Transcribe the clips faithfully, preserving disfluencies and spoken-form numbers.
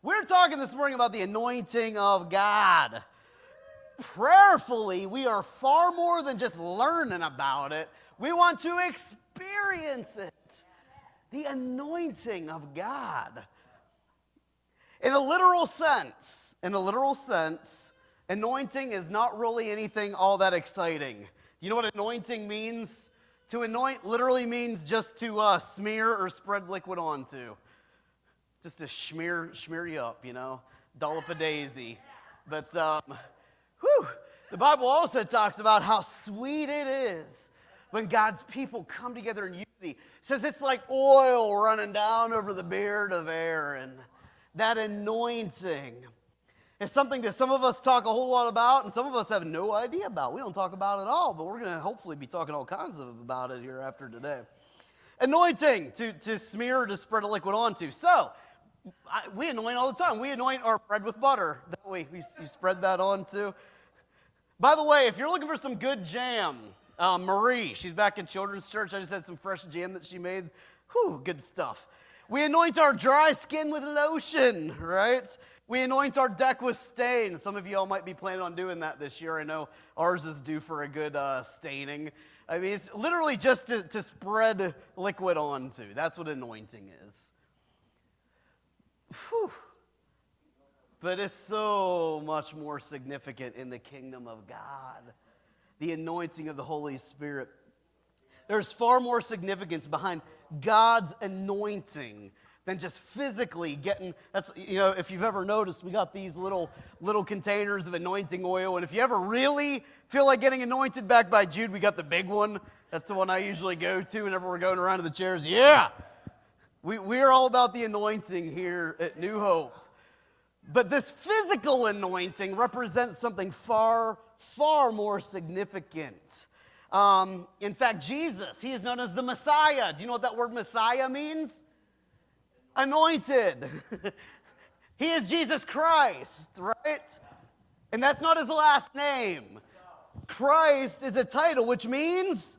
We're talking this morning about the anointing of God. Prayerfully, we are far more than just learning about it. We want to experience it. The anointing of God. In a literal sense, in a literal sense, anointing is not really anything all that exciting. You know what anointing means? To anoint literally means just to uh, smear or spread liquid onto. Just to smear, smear you up, you know, dollop a daisy. But, um, whew, the Bible also talks about how sweet it is when God's people come together in unity. It says it's like oil running down over the beard of Aaron. That anointing is something that some of us talk a whole lot about and some of us have no idea about. We don't talk about it at all, but we're going to hopefully be talking all kinds of about it here after today. Anointing, to, to smear or to spread a liquid onto. So, I, we anoint all the time. We anoint our bread with butter, don't we? We, we spread that on too. By the way, if you're looking for some good jam, uh, Marie, she's back in Children's Church. I just had some fresh jam that she made. Whew, good stuff. We anoint our dry skin with lotion, right? We anoint our deck with stain. Some of you all might be planning on doing that this year. I know ours is due for a good uh, staining. I mean, it's literally just to, to spread liquid onto. That's what anointing is. Whew. But it's so much more significant in the kingdom of God. The anointing of the Holy Spirit. There's far more significance behind God's anointing than just physically getting, that's, you know, if you've ever noticed, we got these little little containers of anointing oil, and if you ever really feel like getting anointed back by Jude, we got the big one. That's the one I usually go to whenever we're going around to the chairs. Yeah! We, we're all about the anointing here at New Hope. But this physical anointing represents something far, far more significant. Um, in fact, Jesus, he is known as the Messiah. Do you know what that word Messiah means? Anointed. He is Jesus Christ, right? And that's not his last name. Christ is a title, which means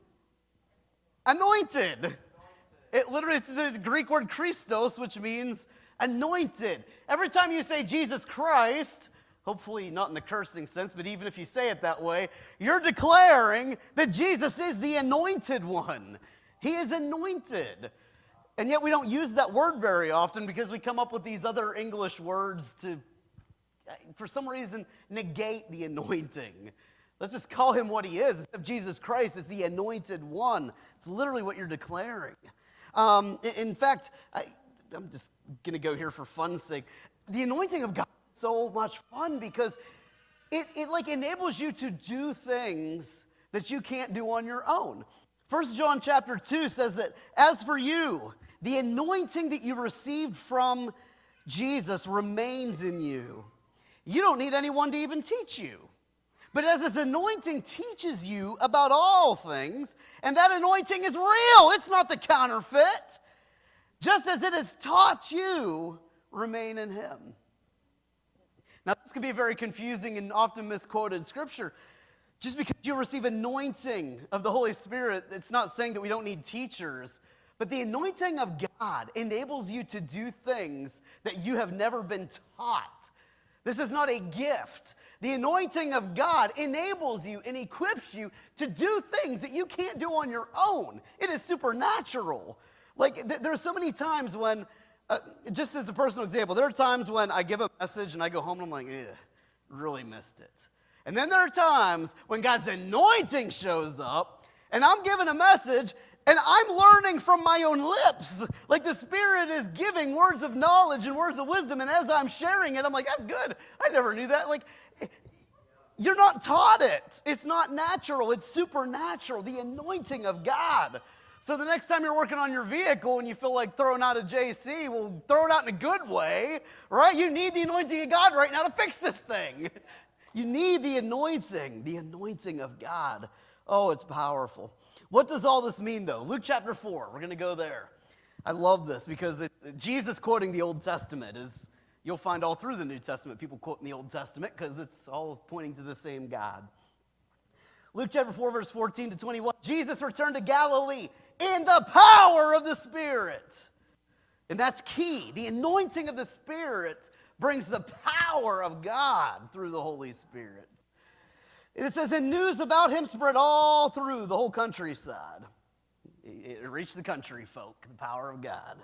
anointed. It literally is the Greek word Christos, which means anointed. Every time you say Jesus Christ, hopefully not in the cursing sense, but even if you say it that way, you're declaring that Jesus is the anointed one. He is anointed. And yet we don't use that word very often because we come up with these other English words to, for some reason, negate the anointing. Let's just call him what he is. Instead of Jesus Christ is the anointed one. It's literally what you're declaring. Um, in fact, I, I'm just going to go here for fun's sake. The anointing of God is so much fun because it, it like enables you to do things that you can't do on your own. First John chapter two says that, as for you, the anointing that you received from Jesus remains in you. You don't need anyone to even teach you. But as his anointing teaches you about all things, and that anointing is real, it's not the counterfeit. Just as it has taught you, remain in him. Now, this can be a very confusing and often misquoted scripture. Just because you receive anointing of the Holy Spirit, it's not saying that we don't need teachers. But the anointing of God enables you to do things that you have never been taught. This is not a gift. The anointing of God enables you and equips you to do things that you can't do on your own. It is supernatural. Like, th- there are so many times when, uh, just as a personal example, there are times when I give a message and I go home and I'm like, eh, really missed it. And then there are times when God's anointing shows up and I'm giving a message and I'm learning from my own lips. Like the Spirit is giving words of knowledge and words of wisdom. And as I'm sharing it, I'm like, that's good. I never knew that. Like, you're not taught it. It's not natural. It's supernatural. The anointing of God. So the next time you're working on your vehicle and you feel like throwing out a J C, well, throw it out in a good way, right? You need the anointing of God right now to fix this thing. You need the anointing, the anointing of God. Oh, it's powerful. What does all this mean, though? Luke chapter four, we're going to go there. I love this because it, Jesus quoting the Old Testament is, you'll find all through the New Testament, people quoting the Old Testament because it's all pointing to the same God. Luke chapter four, verse fourteen to twenty-one, Jesus returned to Galilee in the power of the Spirit. And that's key. The anointing of the Spirit brings the power of God through the Holy Spirit. And it says, and news about him spread all through the whole countryside. It reached the country folk, the power of God.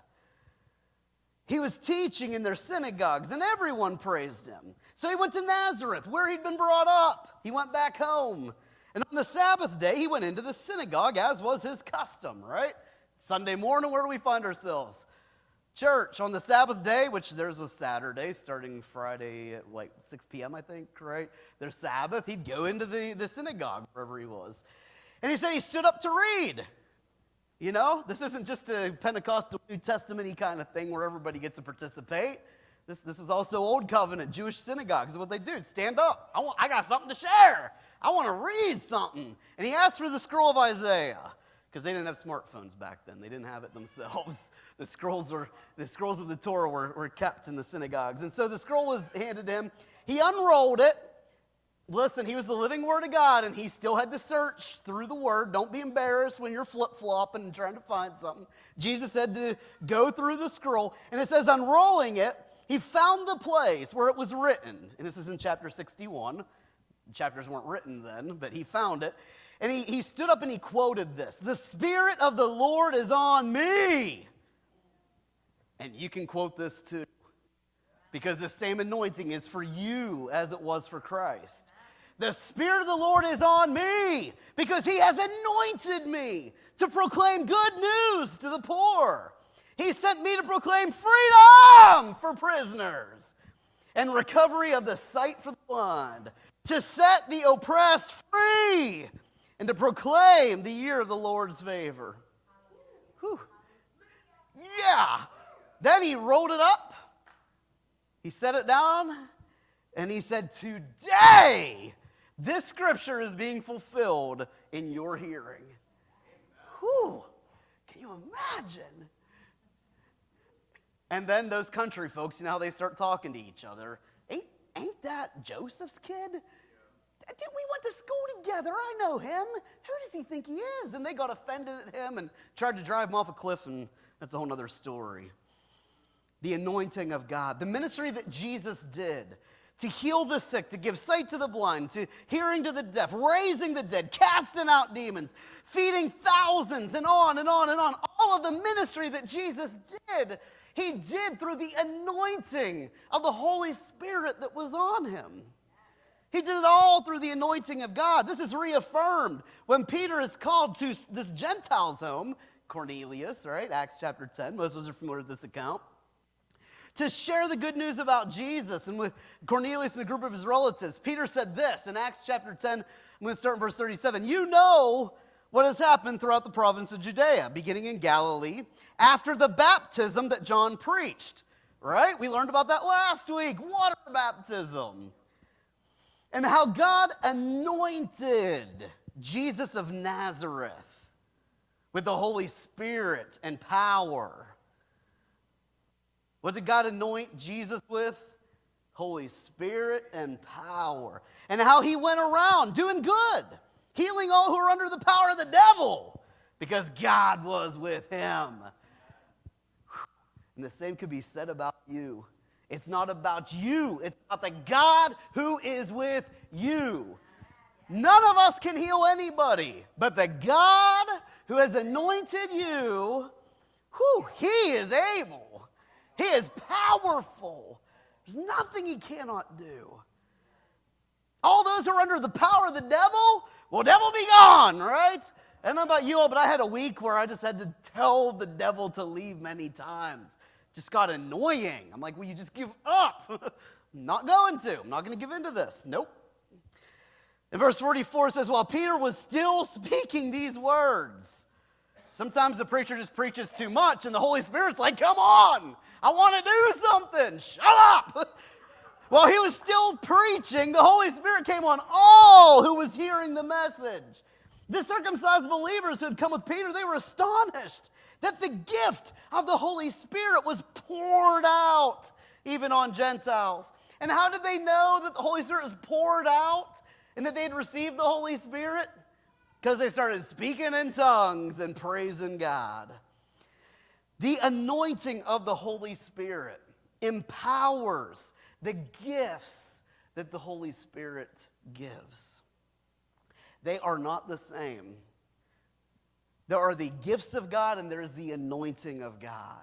He was teaching in their synagogues, and everyone praised him. So he went to Nazareth, where he'd been brought up. He went back home. And on the Sabbath day, he went into the synagogue, as was his custom, right? Sunday morning, where do we find ourselves? Church. On the Sabbath day, which there's a Saturday, starting Friday at like six p.m., I think, right? There's Sabbath. He'd go into the, the synagogue, wherever he was. And he said he stood up to read. You know, this isn't just a Pentecostal New Testament-y kind of thing where everybody gets to participate. This, this is also Old Covenant Jewish synagogues. What they do, stand up. I, want, I got something to share. I want to read something. And he asked for the scroll of Isaiah, because they didn't have smartphones back then. They didn't have it themselves. The scrolls were the scrolls of the Torah were, were kept in the synagogues. And so the scroll was handed to him. He unrolled it. Listen, he was the living Word of God, and he still had to search through the Word. Don't be embarrassed when you're flip-flopping and trying to find something. Jesus had to go through the scroll, and it says, unrolling it, he found the place where it was written. And this is in chapter sixty-one. Chapters weren't written then, but he found it. And he, he stood up and he quoted this. The Spirit of the Lord is on me. And you can quote this too, because the same anointing is for you as it was for Christ. The Spirit of the Lord is on me because he has anointed me to proclaim good news to the poor. He sent me to proclaim freedom for prisoners and recovery of the sight for the blind, to set the oppressed free and to proclaim the year of the Lord's favor. Whew. Yeah. Then he rolled it up. He set it down and he said, today, this scripture is being fulfilled in your hearing. Whew, can you imagine? And then those country folks, you know how they start talking to each other. Ain't, ain't that Joseph's kid? We went to school together. I know him. Who does he think he is? And they got offended at him and tried to drive him off a cliff, and that's a whole other story. The anointing of God, the ministry that Jesus did, to heal the sick, to give sight to the blind, to hearing to the deaf, raising the dead, casting out demons, feeding thousands, and on and on and on. All of the ministry that Jesus did, he did through the anointing of the Holy Spirit that was on him. He did it all through the anointing of God. This is reaffirmed when Peter is called to this Gentile's home, Cornelius, right? Acts chapter ten. Most of us are familiar with this account. To share the good news about Jesus, and with Cornelius and a group of his relatives, Peter said this in Acts chapter ten. I'm going to start in verse thirty-seven. You know what has happened throughout the province of Judea, beginning in Galilee, after the baptism that John preached. Right? We learned about that last week. Water baptism. And how God anointed Jesus of Nazareth with the Holy Spirit and power. What did God anoint Jesus with? Holy Spirit and power. And how he went around doing good, healing all who are under the power of the devil, because God was with him. And the same could be said about you. It's not about you. It's about the God who is with you. None of us can heal anybody, but the God who has anointed you, whew, he is able. He is powerful. There's nothing he cannot do. All those who are under the power of the devil, well, devil be gone, right? I don't know about you all, but I had a week where I just had to tell the devil to leave many times. Just got annoying. I'm like, will you just give up? I'm not going to. I'm not going to give in to this. Nope. In verse forty-four it says, while Peter was still speaking these words. Sometimes the preacher just preaches too much and the Holy Spirit's like, come on, I want to do something. Shut up. While he was still preaching, the Holy Spirit came on all who was hearing the message. The circumcised believers who had come with Peter, they were astonished that the gift of the Holy Spirit was poured out even on Gentiles. And how did they know that the Holy Spirit was poured out and that they had received the Holy Spirit? Because they started speaking in tongues and praising God. The anointing of the Holy Spirit empowers The gifts that the Holy Spirit gives, they are not the same. There are the gifts of God and there's the anointing of God.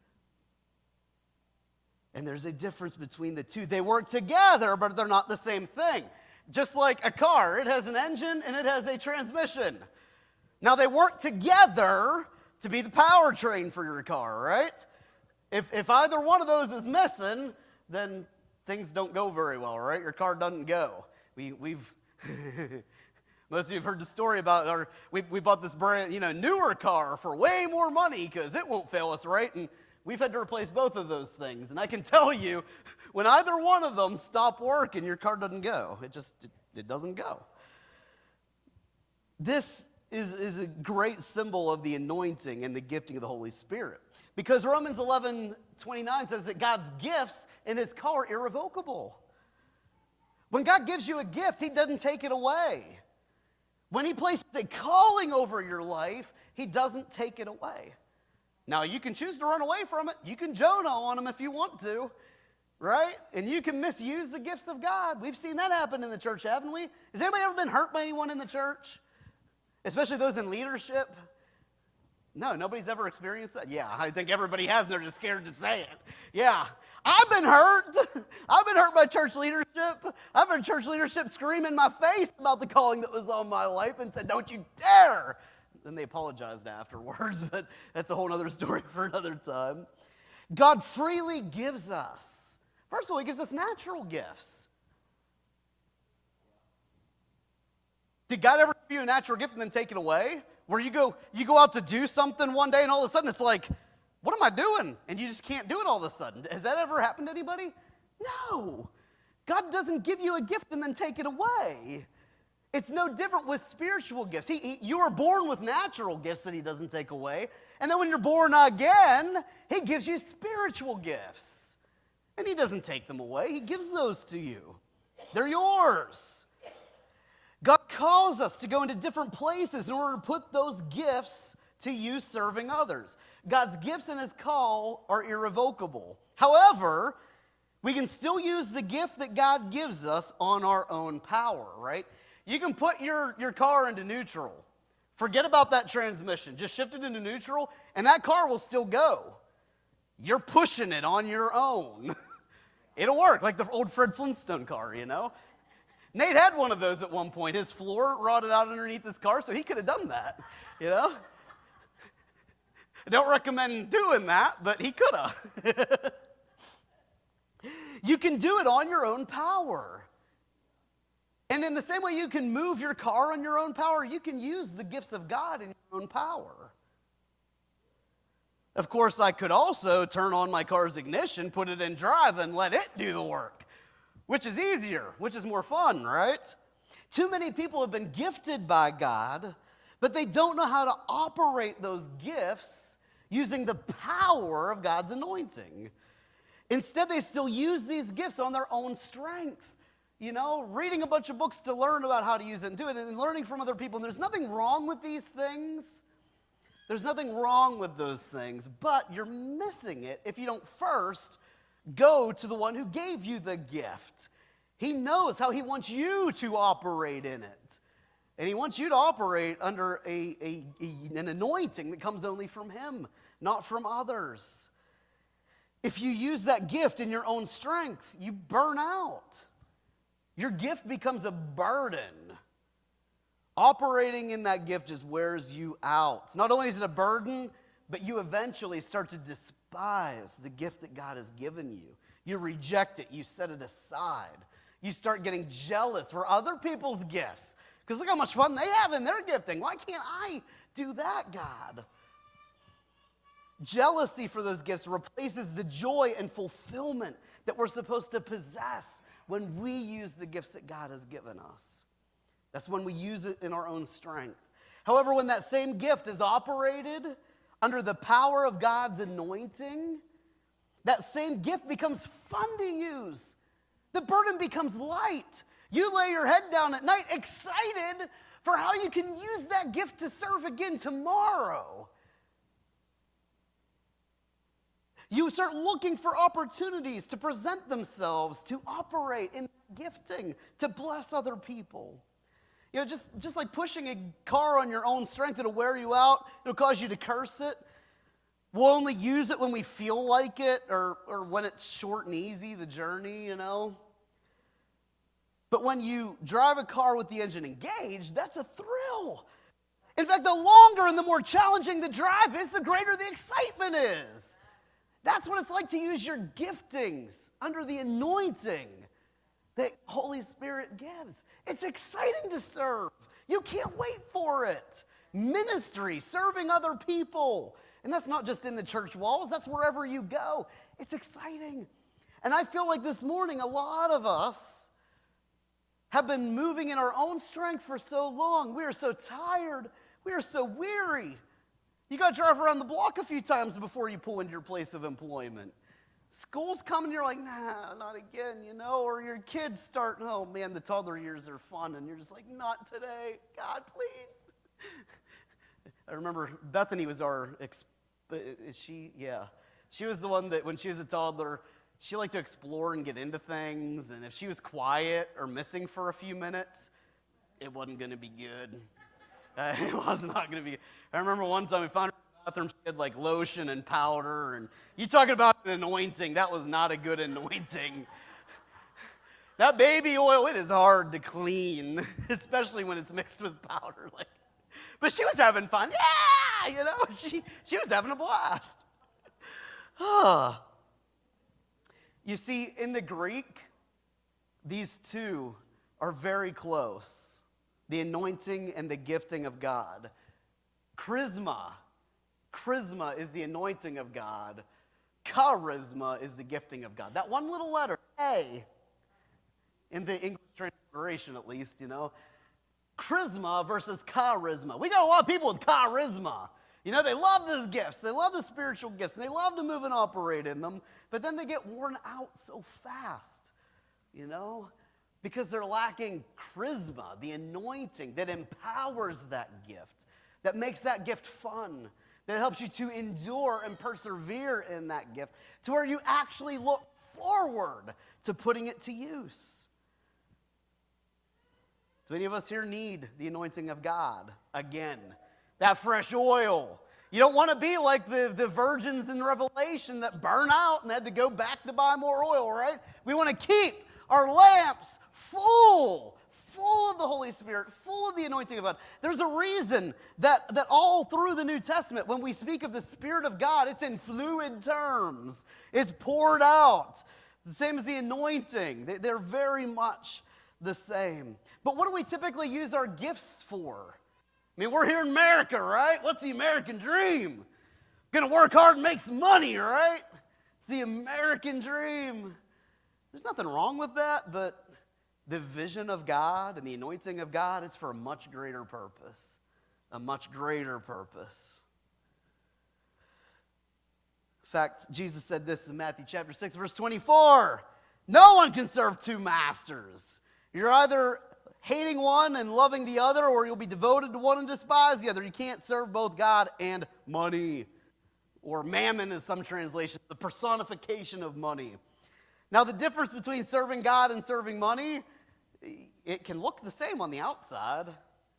And there's a difference between the two. They work together, but they're not the same thing. Just like a car, it has an engine and it has a transmission. Now they work together to be the powertrain for your car, right? If, if either one of those is missing, then things don't go very well, right? Your car doesn't go. We, we've... Most of you have heard the story about our, we, we bought this brand, you know, newer car for way more money because it won't fail us, right? And we've had to replace both of those things. And I can tell you, when either one of them stop working, your car doesn't go. It just, it, it doesn't go. This is, is a great symbol of the anointing and the gifting of the Holy Spirit. Because Romans eleven twenty-nine says that God's gifts in his call are irrevocable. When God gives you a gift, he doesn't take it away. When he places a calling over your life, he doesn't take it away. Now, you can choose to run away from it. You can Jonah on him if you want to, right? And you can misuse the gifts of God. We've seen that happen in the church, haven't we? Has anybody ever been hurt by anyone in the church? Especially those in leadership? No, nobody's ever experienced that? Yeah, I think everybody has, and they're just scared to say it. Yeah, I've been hurt. I've been hurt by church leadership. I've been church leadership scream in my face about the calling that was on my life and said, don't you dare. Then they apologized afterwards, but that's a whole other story for another time. God freely gives us. First of all, he gives us natural gifts. Did God ever give you a natural gift and then take it away? Where you go, you go out to do something one day and all of a sudden it's like, what am I doing? And you just can't do it all of a sudden. Has that ever happened to anybody? No. God doesn't give you a gift and then take it away. It's no different with spiritual gifts. He, he, you are born with natural gifts that he doesn't take away. And then when you're born again, he gives you spiritual gifts. And he doesn't take them away. He gives those to you. They're yours. God calls us to go into different places in order to put those gifts to use serving others. God's gifts and his call are irrevocable. However, we can still use the gift that God gives us on our own power, right? You can put your, your car into neutral. Forget about that transmission. Just shift it into neutral, and that car will still go. You're pushing it on your own. It'll work, like the old Fred Flintstone car, you know? Nate had one of those at one point. His floor rotted out underneath his car, so he could have done that, you know? I don't recommend doing that, but he could have. You can do it on your own power. And in the same way you can move your car on your own power, you can use the gifts of God in your own power. Of course, I could also turn on my car's ignition, put it in drive, and let it do the work, which is easier, which is more fun, right? Too many people have been gifted by God, but they don't know how to operate those gifts using the power of God's anointing. Instead, they still use these gifts on their own strength. You know, reading a bunch of books to learn about how to use it and do it, and learning from other people. And there's nothing wrong with these things. There's nothing wrong with those things, but you're missing it if you don't first go to the one who gave you the gift. He knows how he wants you to operate in it. And he wants you to operate under a, a, a, an anointing that comes only from him, not from others. If you use that gift in your own strength, you burn out. Your gift becomes a burden. Operating in that gift just wears you out. Not only is it a burden, but you eventually start to despise the gift that God has given you. You reject it. You set it aside. You start getting jealous for other people's gifts. Because look how much fun they have in their gifting. Why can't I do that, God? Jealousy for those gifts replaces the joy and fulfillment that we're supposed to possess when we use the gifts that God has given us. That's when we use it in our own strength. However, when that same gift is operated under the power of God's anointing, that same gift becomes fun to use. The burden becomes light. You lay your head down at night excited for how you can use that gift to serve again tomorrow. You start looking for opportunities to present themselves, to operate in gifting, to bless other people. You know, just, just like pushing a car on your own strength, it'll wear you out, it'll cause you to curse it. We'll only use it when we feel like it, or, or when it's short and easy, the journey, you know. But when you drive a car with the engine engaged, that's a thrill. In fact, the longer and the more challenging the drive is, the greater the excitement is. That's what it's like to use your giftings under the anointing that Holy Spirit gives. It's exciting to serve. You can't wait for it. Ministry, serving other people. And that's not just in the church walls, that's wherever you go. It's exciting. And I feel like this morning, a lot of us have been moving in our own strength for so long. We are so tired. We are so weary. You got to drive around the block a few times before you pull into your place of employment. School's coming, you're like, nah, not again, you know, or your kids start, oh man, the toddler years are fun, and you're just like, not today, God, please. I remember Bethany was our, is she, yeah, she was the one that when she was a toddler, she liked to explore and get into things, and if she was quiet or missing for a few minutes, it wasn't going to be good. Uh, it was not going to be. I remember one time we found her in the bathroom. She had like lotion and powder, and you talking about an anointing? That was not a good anointing. That baby oil, it is hard to clean, especially when it's mixed with powder. Like, but she was having fun. Yeah, you know, she she was having a blast. Ah. You see, in the Greek, these two are very close. The anointing and the gifting of God. Charisma. Charisma is the anointing of God. Charisma is the gifting of God. That one little letter, A, in the English transliteration at least, you know. Charisma versus charisma. We got a lot of people with charisma. You know, they love those gifts. They love the spiritual gifts. And they love to move and operate in them. But then they get worn out so fast, you know. Because they're lacking charisma, the anointing that empowers that gift, that makes that gift fun, that helps you to endure and persevere in that gift, to where you actually look forward to putting it to use. Do any of us here need the anointing of God? Again, that fresh oil. You don't want to be like the, the virgins in Revelation that burn out and had to go back to buy more oil, right? We want to keep our lamps full, full of the Holy Spirit, full of the anointing of God. There's a reason that, that all through the New Testament, when we speak of the Spirit of God, it's in fluid terms. It's poured out. The same as the anointing. They, they're very much the same. But what do we typically use our gifts for? I mean, we're here in America, right? What's the American dream? Gonna work hard and make some money, right? It's the American dream. There's nothing wrong with that, but the vision of God and the anointing of God, it's for a much greater purpose. A much greater purpose. In fact, Jesus said this in Matthew chapter six, verse twenty-four. No one can serve two masters. You're either hating one and loving the other, or you'll be devoted to one and despise the other. You can't serve both God and money. Or mammon in some translations, the personification of money. Now, the difference between serving God and serving money, it can look the same on the outside,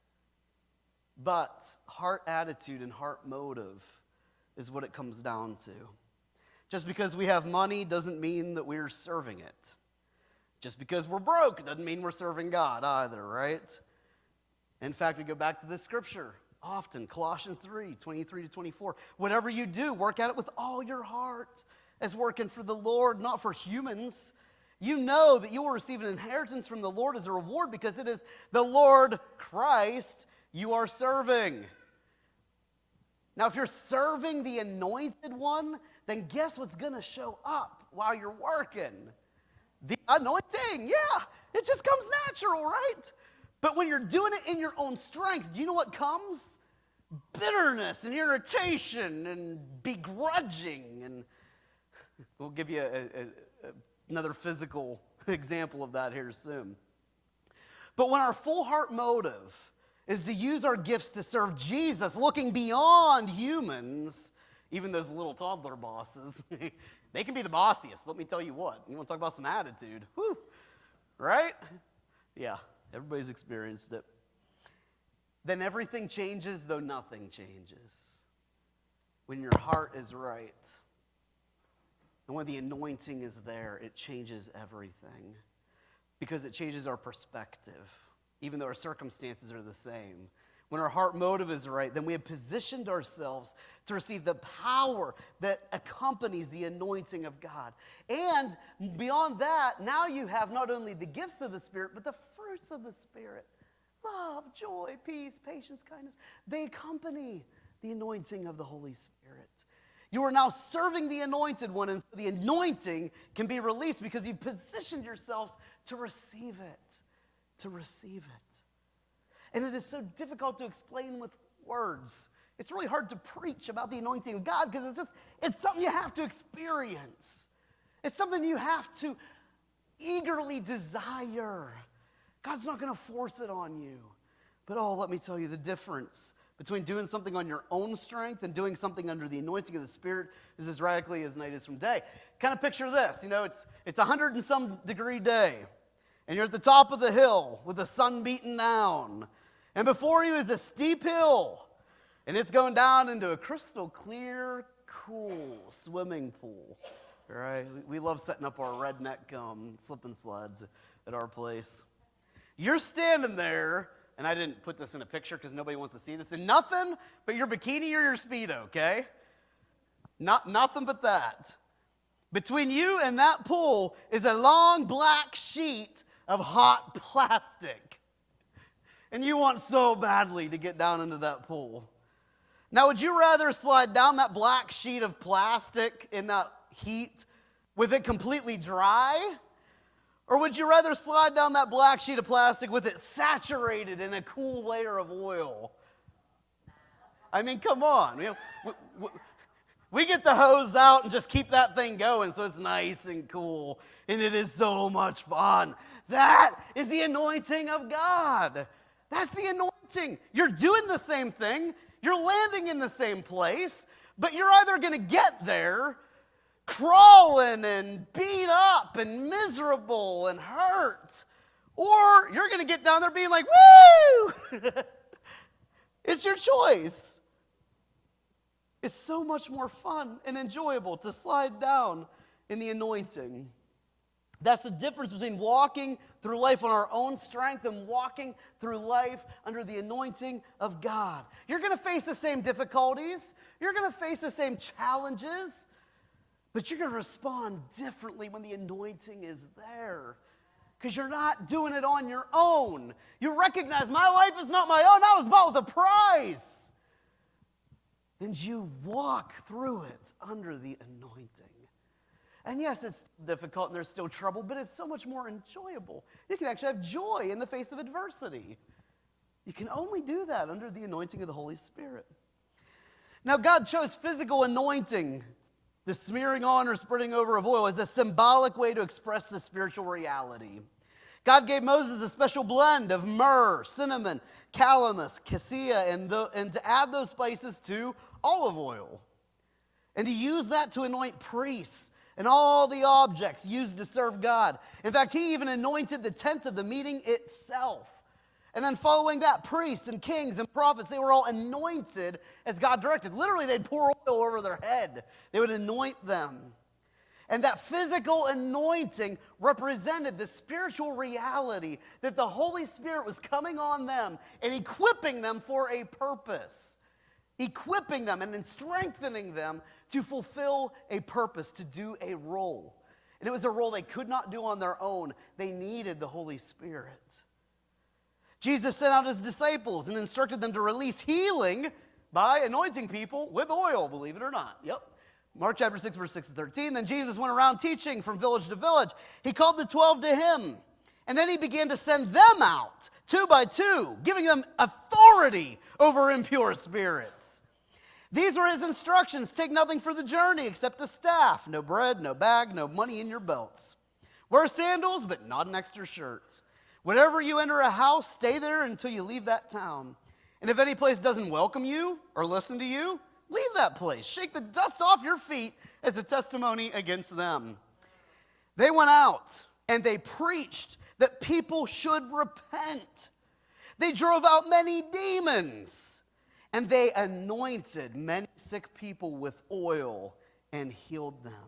but heart attitude and heart motive is what it comes down to. Just because we have money doesn't mean that we're serving it. Just because we're broke doesn't mean we're serving God either, right? In fact, we go back to this scripture often, Colossians three, twenty-three to twenty-four. Whatever you do, work at it with all your heart as working for the Lord, not for humans. You know that you will receive an inheritance from the Lord as a reward because it is the Lord Christ you are serving. Now, if you're serving the anointed one, then guess what's going to show up while you're working? The anointing, yeah, it just comes natural, right? But when you're doing it in your own strength, do you know what comes? Bitterness and irritation and begrudging. And we'll give you a, a, a, another physical example of that here soon. But when our full heart motive is to use our gifts to serve Jesus, looking beyond humans, Even those little toddler bosses, they can be the bossiest. Let me tell you what. You want to talk about some attitude? Whew. Right? Yeah, everybody's experienced it. Then everything changes, though nothing changes. When your heart is right, and when the anointing is there, it changes everything. Because it changes our perspective, even though our circumstances are the same. When our heart motive is right, then we have positioned ourselves to receive the power that accompanies the anointing of God. And beyond that, now you have not only the gifts of the Spirit, but the fruits of the Spirit. Love, joy, peace, patience, kindness. They accompany the anointing of the Holy Spirit. You are now serving the anointed one, and so the anointing can be released because you've positioned yourselves to receive it. To receive it. And it is so difficult to explain with words. It's really hard to preach about the anointing of God because it's just, it's something you have to experience. It's something you have to eagerly desire. God's not going to force it on you. But oh, let me tell you the difference between doing something on your own strength and doing something under the anointing of the Spirit is as radically as night is from day. Kind of picture this, you know, it's it's a hundred and some degree day, and you're at the top of the hill with the sun beating down, and before you is a steep hill, and it's going down into a crystal clear, cool swimming pool. Right? We love setting up our redneck um, slip and slides at our place. You're standing there, and I didn't put this in a picture because nobody wants to see this, and nothing but your bikini or your Speedo, okay? Not nothing but that. Between you and that pool is a long black sheet of hot plastic. And you want so badly to get down into that pool. Now, would you rather slide down that black sheet of plastic in that heat with it completely dry? Or would you rather slide down that black sheet of plastic with it saturated in a cool layer of oil? I mean, come on. You know, we, we, we get the hose out and just keep that thing going so it's nice and cool. And it is so much fun. That is the anointing of God. That's the anointing. You're doing the same thing. You're landing in the same place. But you're either going to get there crawling and beat up and miserable and hurt, or you're going to get down there being like, woo! It's your choice. It's so much more fun and enjoyable to slide down in the anointing. That's the difference between walking through life on our own strength and walking through life under the anointing of God. You're going to face the same difficulties. You're going to face the same challenges. But you're going to respond differently when the anointing is there. Because you're not doing it on your own. You recognize my life is not my own. I was bought with a price. And you walk through it under the anointing. And yes, it's difficult and there's still trouble, but it's so much more enjoyable. You can actually have joy in the face of adversity. You can only do that under the anointing of the Holy Spirit. Now, God chose physical anointing, the smearing on or spreading over of oil, as a symbolic way to express the spiritual reality. God gave Moses a special blend of myrrh, cinnamon, calamus, cassia, and, the, and to add those spices to olive oil. And to use that to anoint priests and all the objects used to serve God. In fact, he even anointed the tent of the meeting itself. And then following that, priests and kings and prophets, they were all anointed as God directed. Literally, they'd pour oil over their head. They would anoint them. And that physical anointing represented the spiritual reality that the Holy Spirit was coming on them and equipping them for a purpose. Equipping them and then strengthening them to fulfill a purpose, to do a role. And it was a role they could not do on their own. They needed the Holy Spirit. Jesus sent out his disciples and instructed them to release healing by anointing people with oil, believe it or not. Yep. Mark chapter six, verse six to thirteen. Then Jesus went around teaching from village to village. He called the twelve to him. And then he began to send them out, two by two, giving them authority over impure spirits. These were his instructions. Take nothing for the journey except a staff. No bread, no bag, no money in your belts. Wear sandals, but not an extra shirt. Whenever you enter a house, stay there until you leave that town. And if any place doesn't welcome you or listen to you, Leave that place. Shake the dust off your feet as a testimony against them. They went out and they preached that people should repent. They drove out many demons, and they anointed many sick people with oil and healed them.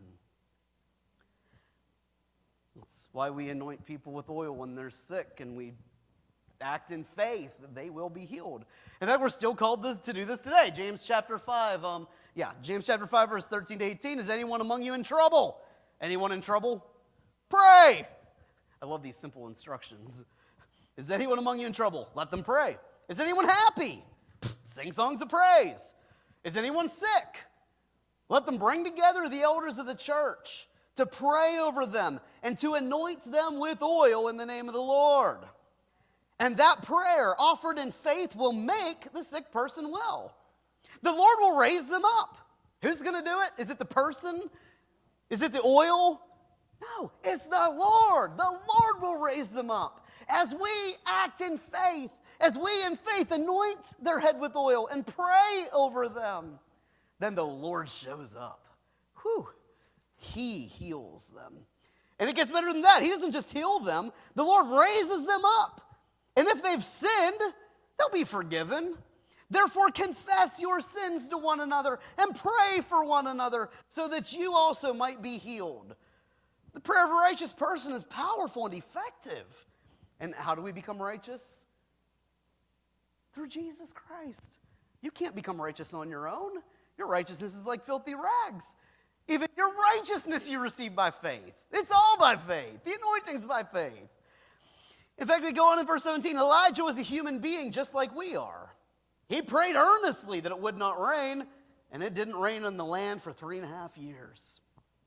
That's why we anoint people with oil when they're sick, and we act in faith that they will be healed. In fact, we're still called this, to do this today. James chapter five, um, yeah, James chapter five, verse thirteen to eighteen. Is anyone among you in trouble? Anyone in trouble? Pray. I love these simple instructions. Is anyone among you in trouble? Let them pray. Is anyone happy? Sing songs of praise. Is anyone sick? Let them bring together the elders of the church to pray over them and to anoint them with oil in the name of the Lord. And that prayer offered in faith will make the sick person well. The Lord will raise them up. Who's going to do it? Is it the person? Is it the oil? No, it's the Lord. The Lord will raise them up. As we act in faith, as we in faith anoint their head with oil and pray over them, then the Lord shows up. Whew. He heals them. And it gets better than that. He doesn't just heal them. The Lord raises them up. And if they've sinned, they'll be forgiven. Therefore, confess your sins to one another and pray for one another so that you also might be healed. The prayer of a righteous person is powerful and effective. And how do we become righteous? Through Jesus Christ. You can't become righteous on your own. Your righteousness is like filthy rags. Even your righteousness you receive by faith. It's all by faith. The anointing's by faith. In fact, we go on in verse seventeen. Elijah was a human being just like we are. He prayed earnestly that it would not rain, and it didn't rain on the land for three and a half years.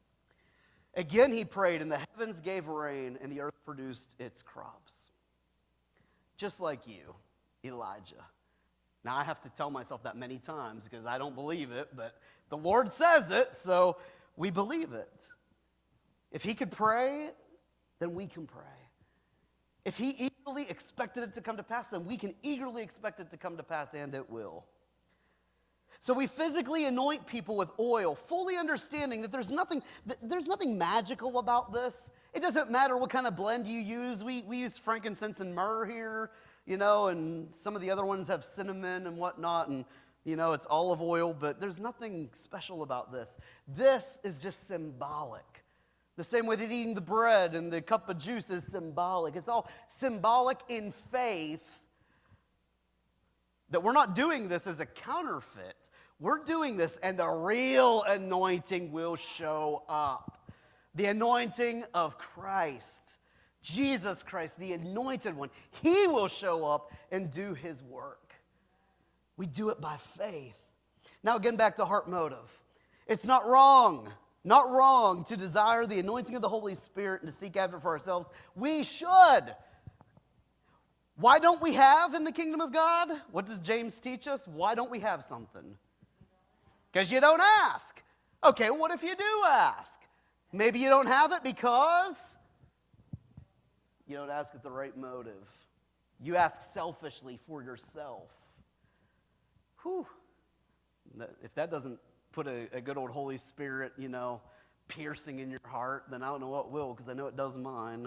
Again he prayed, and the heavens gave rain, and the earth produced its crops. Just like you, Elijah. Now, I have to tell myself that many times because I don't believe it, but the Lord says it, so we believe it. If he could pray, then we can pray. If he eagerly expected it to come to pass, then we can eagerly expect it to come to pass, and it will. So we physically anoint people with oil, fully understanding that there's nothing, there's nothing magical about this. It doesn't matter what kind of blend you use. We, we use frankincense and myrrh here, you know, and some of the other ones have cinnamon and whatnot, and, you know, it's olive oil, but there's nothing special about this. This is just symbolic. The same way that eating the bread and the cup of juice is symbolic. It's all symbolic in faith that we're not doing this as a counterfeit. We're doing this and the real anointing will show up. The anointing of Christ. Jesus Christ, the anointed one. He will show up and do his work. We do it by faith. Now again, back to heart motive. It's not wrong. Not wrong to desire the anointing of the Holy Spirit and to seek after it for ourselves. We should. Why don't we have in the kingdom of God? What does James teach us? Why don't we have something? Because you don't ask. Okay, well, what if you do ask? Maybe you don't have it because you don't ask with the right motive. You ask selfishly for yourself. Whew. If that doesn't put a, a good old Holy Spirit, you know, piercing in your heart, then I don't know what will, because I know it does mine.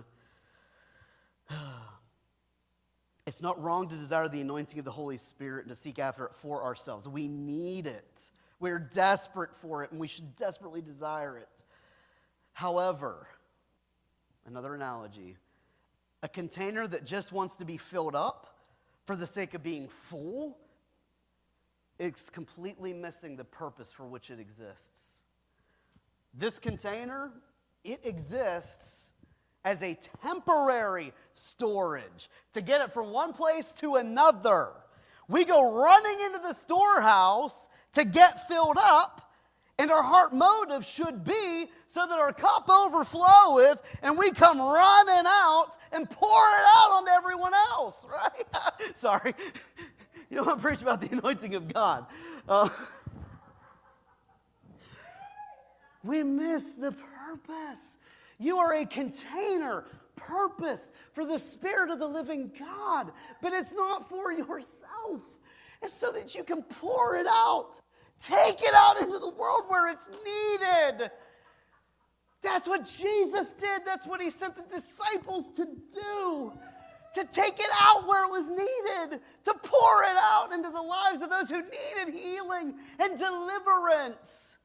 It's not wrong to desire the anointing of the Holy Spirit and to seek after it for ourselves. We need it. We're desperate for it, and we should desperately desire it. However, another analogy, a container that just wants to be filled up for the sake of being full, it's completely missing the purpose for which it exists. This container, it exists as a temporary storage to get it from one place to another. We go running into the storehouse to get filled up, and our heart motive should be so that our cup overfloweth and we come running out and pour it out onto everyone else, right? Sorry. You don't want to preach about the anointing of God. Uh, we miss the purpose. You are a container, purpose for the Spirit of the living God. But it's not for yourself. It's so that you can pour it out Take it out into the world where it's needed. That's what Jesus did. That's what he sent the disciples to do. To take it out where it was needed. To pour it out into the lives of those who needed healing and deliverance.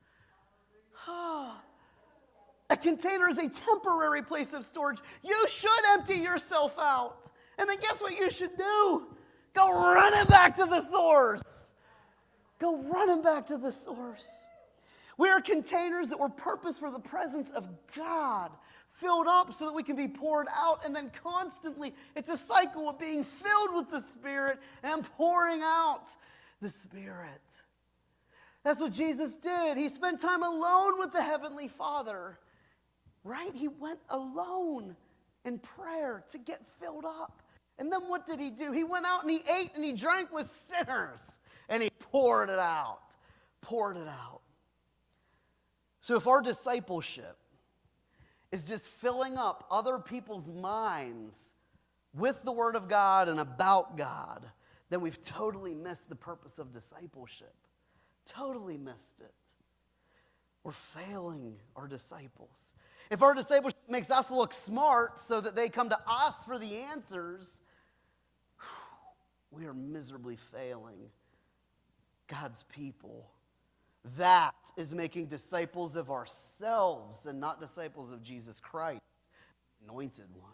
A container is a temporary place of storage. You should empty yourself out. And then guess what you should do? Go running back to the source. Go running back to the source. We are containers that were purposed for the presence of God, filled up so that we can be poured out, and then constantly, it's a cycle of being filled with the Spirit and pouring out the Spirit. That's what Jesus did. He spent time alone with the Heavenly Father, right? He went alone in prayer to get filled up. And then what did he do? He went out and he ate and he drank with sinners, and he poured it out, poured it out. So if our discipleship is just filling up other people's minds with the Word of God and about God, then we've totally missed the purpose of discipleship. Totally missed it. We're failing our disciples. If our discipleship makes us look smart so that they come to us for the answers, we are miserably failing God's people. That is making disciples of ourselves and not disciples of Jesus Christ, anointed one.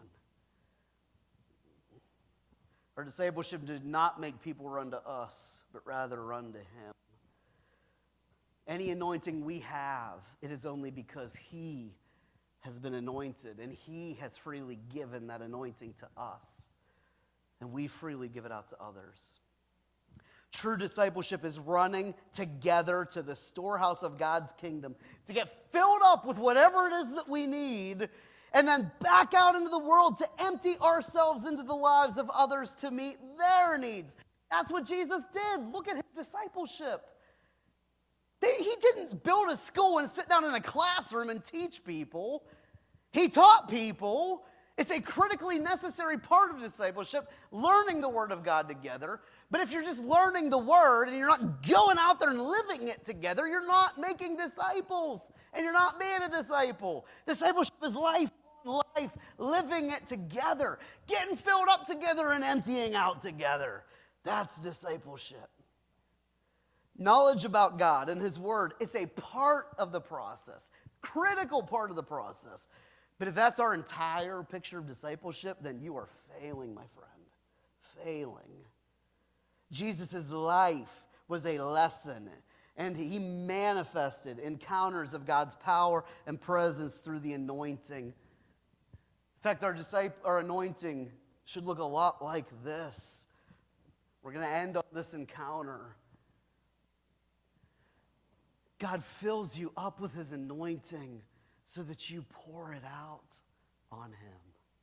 Our discipleship did not make people run to us, but rather run to Him. Any anointing we have, it is only because He has been anointed, and He has freely given that anointing to us, and we freely give it out to others. True discipleship is running together to the storehouse of God's kingdom to get filled up with whatever it is that we need, and then back out into the world to empty ourselves into the lives of others to meet their needs. That's what Jesus did. Look at his discipleship. They, he didn't build a school and sit down in a classroom and teach people. He taught people. It's a critically necessary part of discipleship, learning the Word of God together. But if you're just learning the Word and you're not going out there and living it together, you're not making disciples, and you're not being a disciple. Discipleship is life, life, living it together, getting filled up together and emptying out together. That's discipleship. Knowledge about God and His Word, it's a part of the process, critical part of the process. But if that's our entire picture of discipleship, then you are failing, my friend. Failing. Jesus' life was a lesson, and He manifested encounters of God's power and presence through the anointing. In fact, our, disciple, our anointing should look a lot like this. We're going to end on this encounter. God fills you up with His anointing so that you pour it out on Him.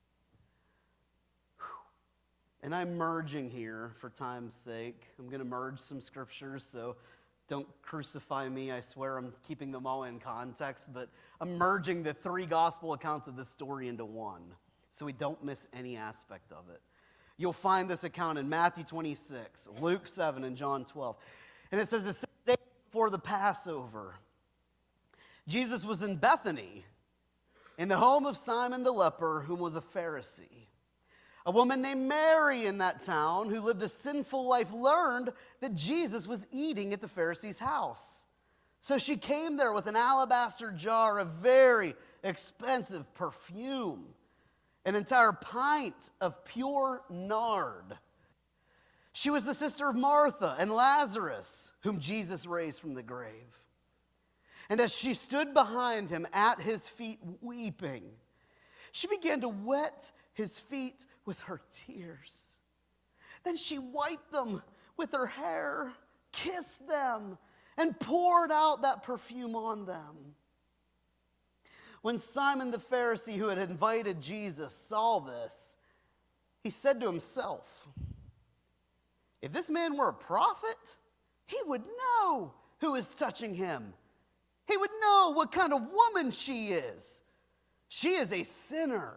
Whew. And I'm merging here for time's sake. I'm going to merge some scriptures, so don't crucify me. I swear I'm keeping them all in context, but I'm merging the three gospel accounts of this story into one, so we don't miss any aspect of it. You'll find this account in Matthew twenty-six, Luke seven, and John twelve. And it says, the same day before the Passover, Jesus was in Bethany, in the home of Simon the leper, who was a Pharisee. A woman named Mary in that town, who lived a sinful life, learned that Jesus was eating at the Pharisee's house. So she came there with an alabaster jar of very expensive perfume, an entire pint of pure nard. She was the sister of Martha and Lazarus, whom Jesus raised from the grave. And as she stood behind him at his feet weeping, she began to wet his feet with her tears. Then she wiped them with her hair, kissed them, and poured out that perfume on them. When Simon the Pharisee, who had invited Jesus, saw this, he said to himself, if this man were a prophet, he would know who is touching him. He would know what kind of woman she is. She is a sinner.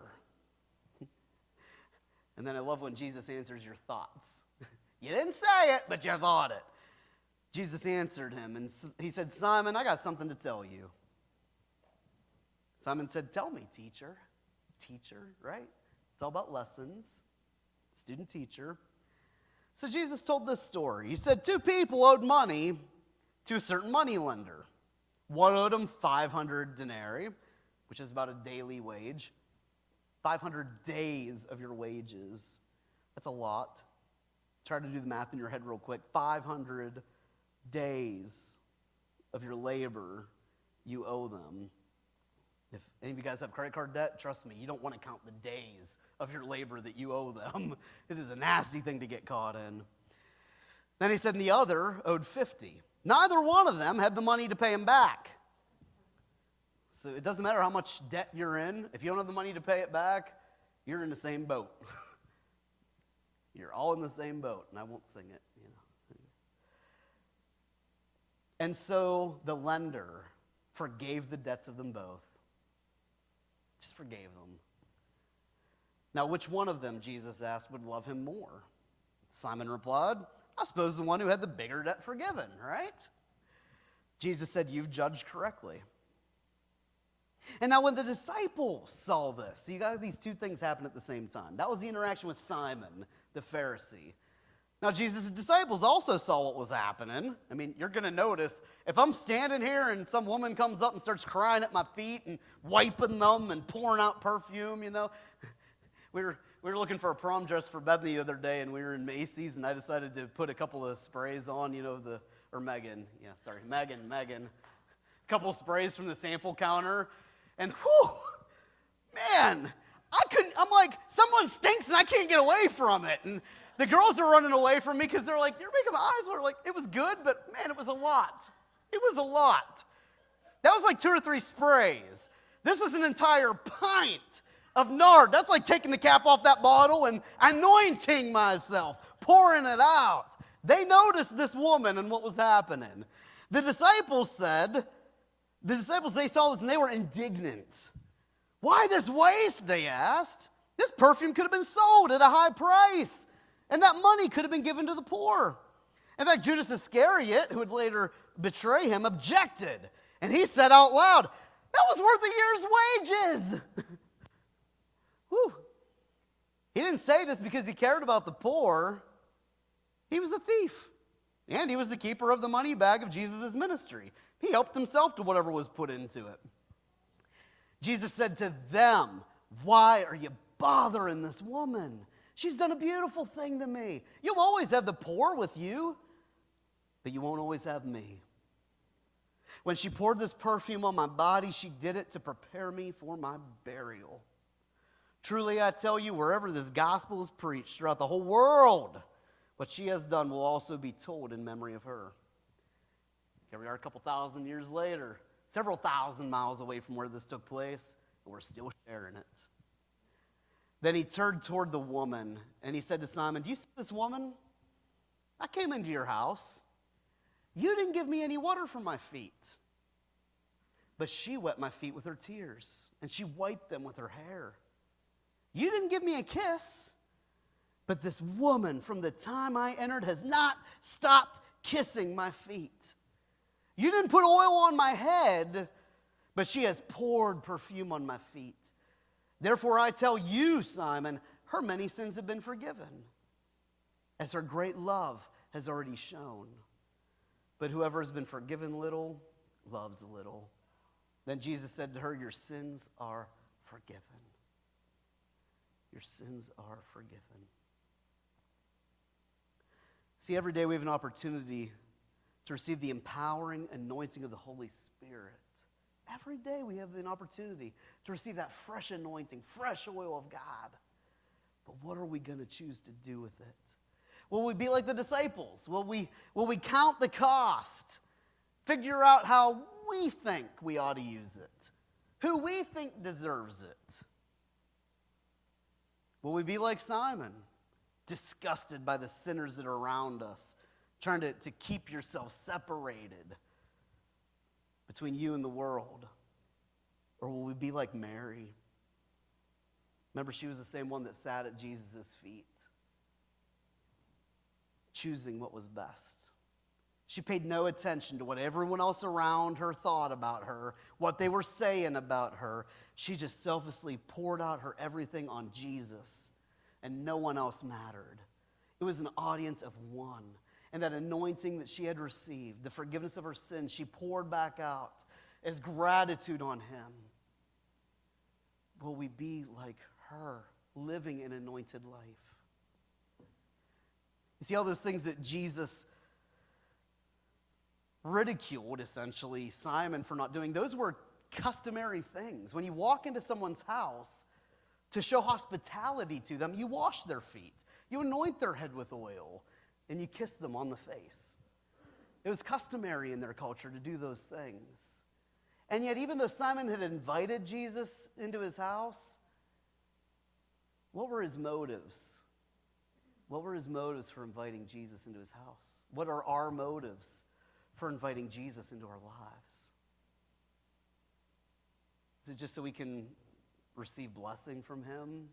And then I love when Jesus answers your thoughts. You didn't say it, but you thought it. Jesus answered him, and he said, Simon, I got something to tell you. Simon said, tell me, teacher. Teacher, right? It's all about lessons. Student teacher. So Jesus told this story. He said two people owed money to a certain money lender. One owed him five hundred denarii, which is about a daily wage. five hundred days of your wages. That's a lot. Try to do the math in your head real quick. five hundred days of your labor you owe them. If any of you guys have credit card debt, trust me, you don't want to count the days of your labor that you owe them. It is a nasty thing to get caught in. Then he said, and the other owed fifty. Neither one of them had the money to pay him back. So it doesn't matter how much debt you're in. If you don't have the money to pay it back, you're in the same boat. You're all in the same boat, and I won't sing it, you know. And so the lender forgave the debts of them both. Just forgave them. Now, which one of them, Jesus asked, would love him more? Simon replied, I suppose the one who had the bigger debt forgiven, right? Jesus said, you've judged correctly. And now when the disciples saw this, so you got these two things happen at the same time. That was the interaction with Simon, the Pharisee. Now Jesus' disciples also saw what was happening. I mean, you're going to notice, if I'm standing here and some woman comes up and starts crying at my feet and wiping them and pouring out perfume, you know. We were, we were looking for a prom dress for Bethany the other day, and we were in Macy's, and I decided to put a couple of sprays on, you know, the, or Megan, yeah, sorry, Megan, Megan. A couple of sprays from the sample counter. And whew, man, I couldn't, I'm like, someone stinks and I can't get away from it. And the girls are running away from me because they're like, you're making my eyes water. Like, it was good, but man, it was a lot. It was a lot. That was like two or three sprays. This was an entire pint of nard. That's like taking the cap off that bottle and anointing myself, pouring it out. They noticed this woman and what was happening. The disciples said, The disciples, they saw this and they were indignant. Why this waste, they asked. This perfume could have been sold at a high price, and that money could have been given to the poor. In fact, Judas Iscariot, who would later betray him, objected. And he said out loud, that was worth a year's wages. Whew. He didn't say this because he cared about the poor. He was a thief. And he was the keeper of the money bag of Jesus' ministry. He helped himself to whatever was put into it. Jesus said to them, why are you bothering this woman? She's done a beautiful thing to me. You'll always have the poor with you, but you won't always have me. When she poured this perfume on my body, she did it to prepare me for my burial. Truly, I tell you, wherever this gospel is preached throughout the whole world, what she has done will also be told in memory of her. Here we are a couple thousand years later, several thousand miles away from where this took place, and we're still sharing it. Then he turned toward the woman, and he said to Simon, do you see this woman? I came into your house. You didn't give me any water for my feet. But she wet my feet with her tears, and she wiped them with her hair. You didn't give me a kiss. But this woman, from the time I entered, has not stopped kissing my feet. You didn't put oil on my head, but she has poured perfume on my feet. Therefore I tell you, Simon, her many sins have been forgiven, as her great love has already shown. But whoever has been forgiven little, loves little. Then Jesus said to her, your sins are forgiven. Your sins are forgiven. See, every day we have an opportunity to receive the empowering anointing of the Holy Spirit. Every day we have an opportunity to receive that fresh anointing, fresh oil of God. But what are we going to choose to do with it? Will we be like the disciples? Will we, will we count the cost? Figure out how we think we ought to use it? Who we think deserves it? Will we be like Simon, disgusted by the sinners that are around us, trying to, to keep yourself separated between you and the world? Or will we be like Mary? Remember, she was the same one that sat at Jesus' feet, choosing what was best, She paid no attention to what everyone else around her thought about her, what they were saying about her. She just selflessly poured out her everything on Jesus, and no one else mattered. It was an audience of one. And that anointing that she had received, the forgiveness of her sins, she poured back out as gratitude on him. Will we be like her, living an anointed life? You see all those things that Jesus ridiculed, essentially, Simon for not doing? Those were customary things. When you walk into someone's house to show hospitality to them, you wash their feet. You anoint their head with oil, and you kiss them on the face. It was customary in their culture to do those things. And yet, even though Simon had invited Jesus into his house, what were his motives? What were his motives for inviting Jesus into his house? What are our motives for inviting Jesus into our lives? Is it just so we can receive blessing from him?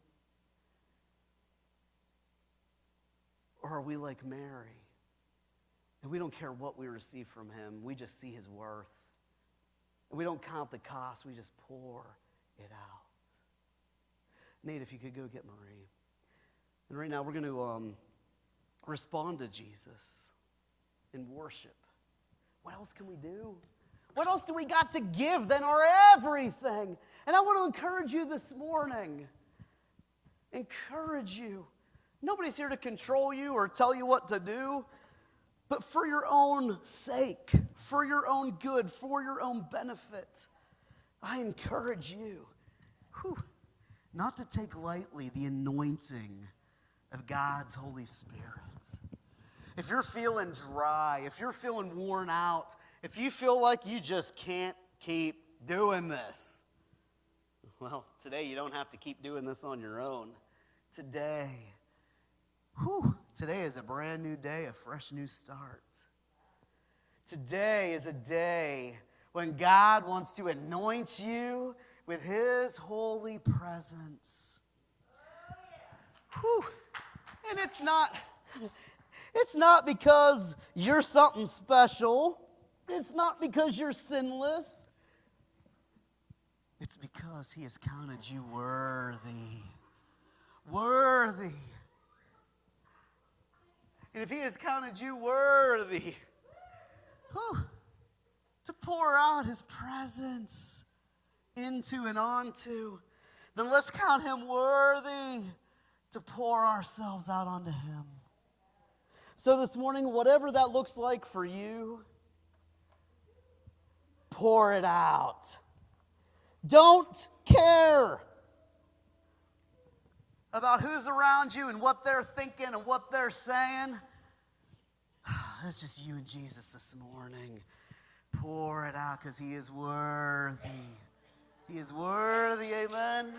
Or are we like Mary? And we don't care what we receive from him. We just see his worth. And we don't count the cost. We just pour it out. Nate, if you could go get Marie. And right now we're going to um, respond to Jesus in worship. What else can we do? What else do we got to give than our everything? And I want to encourage you this morning. Encourage you. Nobody's here to control you or tell you what to do, but for your own sake, for your own good, for your own benefit, I encourage you whew, not to take lightly the anointing of God's Holy Spirit. If you're feeling dry, if you're feeling worn out, if you feel like you just can't keep doing this, well, today you don't have to keep doing this on your own. Today, whew, today is a brand new day, a fresh new start. Today is a day when God wants to anoint you with his holy presence. Whew. And it's not, it's not because you're something special. It's not because you're sinless. It's because he has counted you worthy. Worthy. And if he has counted you worthy, whew, to pour out his presence into and onto, then let's count him worthy to pour ourselves out onto him. So this morning, whatever that looks like for you, pour it out. Don't care about who's around you and what they're thinking and what they're saying. It's just you and Jesus this morning. Pour it out because he is worthy. He is worthy, amen.